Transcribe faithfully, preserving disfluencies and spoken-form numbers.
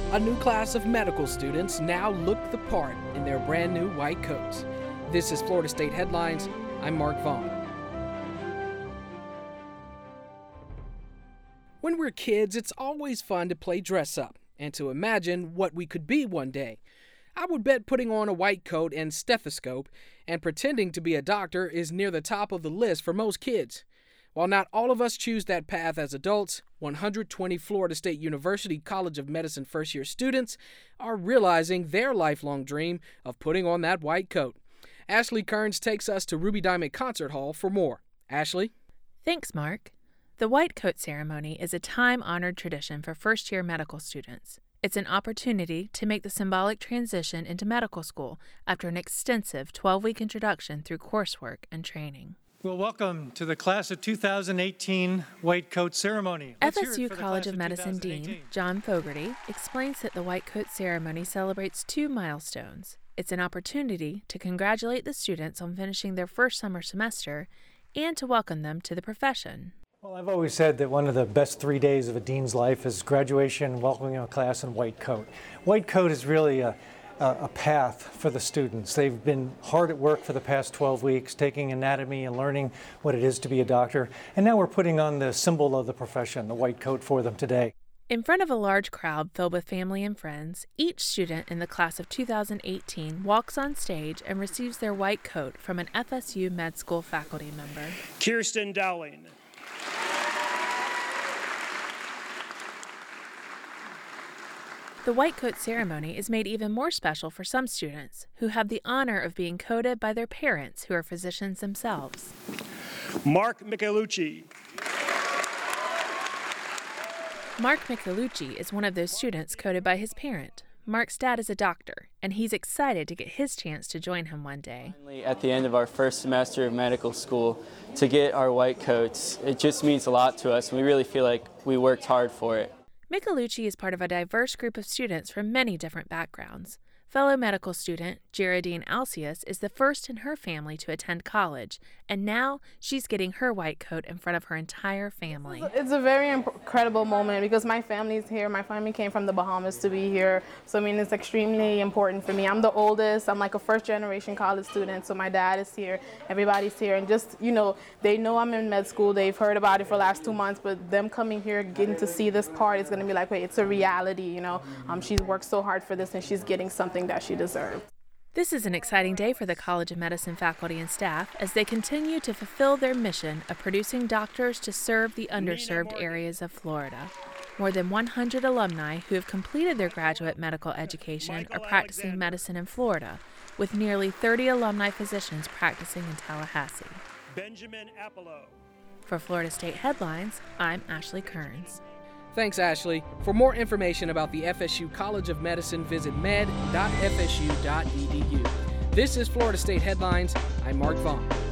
A new class of medical students now look the part in their brand new white coats. This is Florida State Headlines. I'm Mark Vaughn. When we're kids, it's always fun to play dress up and to imagine what we could be one day. I would bet putting on a white coat and stethoscope and pretending to be a doctor is near the top of the list for most kids. While not all of us choose that path as adults, one hundred twenty Florida State University College of Medicine first-year students are realizing their lifelong dream of putting on that white coat. Ashley Kearns takes us to Ruby Diamond Concert Hall for more. Ashley? Thanks, Mark. The white coat ceremony is a time-honored tradition for first-year medical students. It's an opportunity to make the symbolic transition into medical school after an extensive twelve-week introduction through coursework and training. Well, welcome to the class of two thousand eighteen White Coat Ceremony. F S U College of Medicine Dean John Fogarty explains that the White Coat Ceremony celebrates two milestones. It's an opportunity to congratulate the students on finishing their first summer semester and to welcome them to the profession. Well, I've always said that one of the best three days of a dean's life is graduation, welcoming a class in white coat. White coat is really a, a, a path for the students. They've been hard at work for the past twelve weeks, taking anatomy and learning what it is to be a doctor. And now we're putting on the symbol of the profession, the white coat, for them today. In front of a large crowd filled with family and friends, each student in the class of two thousand eighteen walks on stage and receives their white coat from an F S U Med School faculty member. Kirsten Dowling. The white coat ceremony is made even more special for some students who have the honor of being coated by their parents who are physicians themselves. Mark Michelucci. Mark Michelucci is one of those students coated by his parent. Mark's dad is a doctor, and he's excited to get his chance to join him one day. Finally, at the end of our first semester of medical school, to get our white coats, it just means a lot to us, and we really feel like we worked hard for it. Michelucci is part of a diverse group of students from many different backgrounds. Fellow medical student Geraldine Alcius is the first in her family to attend college, and now she's getting her white coat in front of her entire family. It's a very incredible moment because my family's here. My family came from the Bahamas to be here, so I mean it's extremely important for me. I'm the oldest. I'm like a first-generation college student, so my dad is here. Everybody's here, and just, you know, they know I'm in med school. They've heard about it for the last two months, but them coming here, getting to see this part, is going to be like, wait, it's a reality, you know. Um, she's worked so hard for this, and she's getting something that she deserved. This is an exciting day for the College of Medicine faculty and staff as they continue to fulfill their mission of producing doctors to serve the underserved areas of Florida. More than one hundred alumni who have completed their graduate medical education are practicing medicine in Florida, with nearly thirty alumni physicians practicing in Tallahassee. Benjamin Apollo. For Florida State Headlines, I'm Ashley Kearns. Thanks, Ashley. For more information about the F S U College of Medicine, visit med dot f s u dot e d u. This is Florida State Headlines. I'm Mark Vaughn.